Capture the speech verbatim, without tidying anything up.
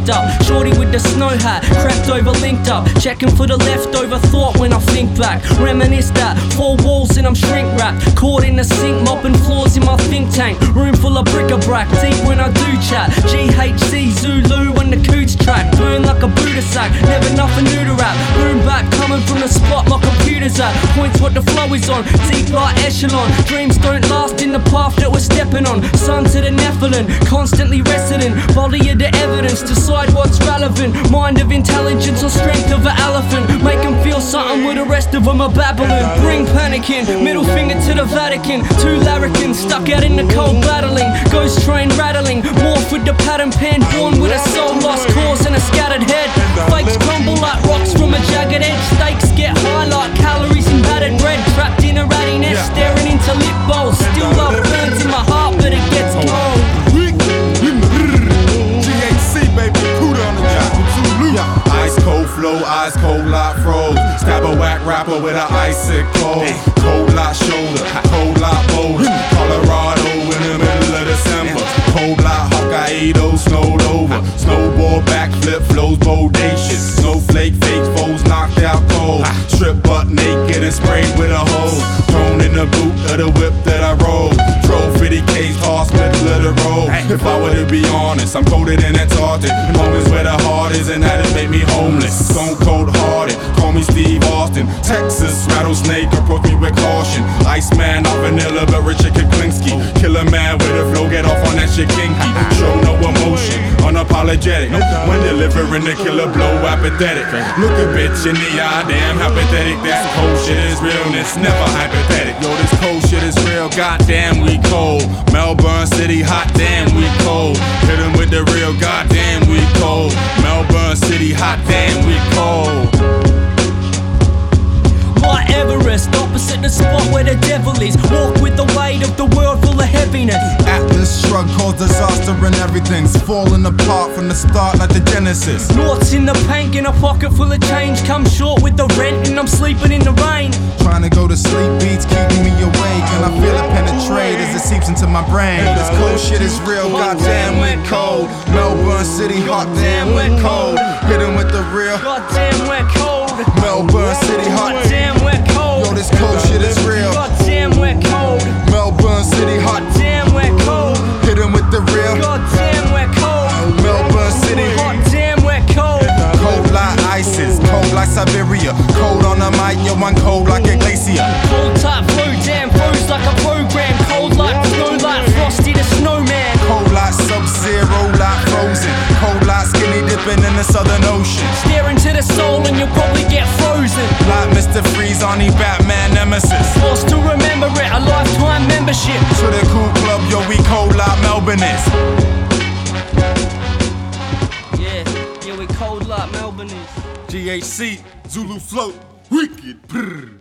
up. Shorty with the snow hat, cracked over, linked up. Checking for the leftover thought when I think back. Reminisce that, four walls and I'm shrink wrapped. Caught in the sink, mopping floors in my think tank. Room full of bric-a-brac, deep when I do chat. G H C, Zulu when the coots track. Burn like a Buddha sack, never nothing new to rap. Boom back, coming from the spot my computer's at. Points what the flow is on, deep like echelon. Dreams don't last in the path that we're stepping on. Son to the Nephilim, constantly resident. Body of the evidence, decide what's relevant. Mind of intelligence or strength of an elephant. Make them feel something where the rest of them are babbling. Bring panic in, middle finger to the Vatican. Two larrikins stuck out in the cold battling. Ghost train rattling, morph with the pattern pen. Born with a soul, lost cause and a scattered head. Fakes crumble like rocks from a jagged edge. Stakes get high like calories in battered bread. Trapped in a ratty nest, staring into lip bowls. Still love burns in my heart, but it gets cold. G H C, baby, Cuda on the jack with Zulu. Ice cold flow, ice cold like froze. Stab a whack rapper with an icicle. Cold like shoulder, cold like boulder. Colorado in the middle of December. Cold like Hokkaido, snowed over. Snowboard backflip flows bodacious. Snowflake fakes foes knocked out cold. Strip butt naked and sprayed with a hose. Thrown in the boot of the whip that I roll. Drove fifty K's tossed middle of the road. If I were to be honest, I'm colder than Antarctic. Home is where the heart is and that it make me homeless. Stone cold hearted, call me Steve Austin. Texas rattlesnake, approach me with caution. Iceman, not vanilla, but Richard Kuklinski. Killer man with a flow, get off on that shit kinky. Show no emotion, unapologetic. When delivering the killer blow, apathetic. Look a bitch in the eye, damn how pathetic. That cold shit is realness, never hypothetical. Yo, this cold shit is real, goddamn we cold. Melbourne City, hot damn we cold. Hit 'em with the real, goddamn we cold. Melbourne City, hot damn we cold. My Everest, opposite the spot where the devil is. Walk with the weight of the world full of heaviness. Atlas shrug caused disaster and everything's falling apart from the start like the Genesis. Noughts in the bank in a pocket full of change. Come short with the rent and I'm sleeping in the rain. Trying to go to sleep beats keeping me awake, and I feel it penetrate as it seeps into my brain. This cold shit is real, goddamn we're cold. Melbourne City, hot damn we're cold. Hit 'em with the real, Goddamn we're cold. Melbourne City, hot damn. Goddamn we're cold. Yo, this cold shit is real. Goddamn we're cold. Melbourne City, hot Goddamn we're cold. Hit 'em with the real. Goddamn we're cold. Melbourne City, Hot damn we're cold. cold like ISIS, cold like Siberia. Cold on the mic, yo, I'm cold like a glacier. Cold type flow, damn froze like a program. Cold like snow, like Frosty the Snowman. Cold like Sub-Zero, like Frozen. Cold like skinny dipping in the Southern Ocean. Stare into the soul and you'll probably get frozen. Like Mister Freeze, Arnie, Batman, Nemesis. Forced to remember it, a lifetime membership. To the cool club, yo, we cold like Melbourne is. Yeah, yeah, we cold like Melbourne is. G H C, Zulu Float, wicked. Brr.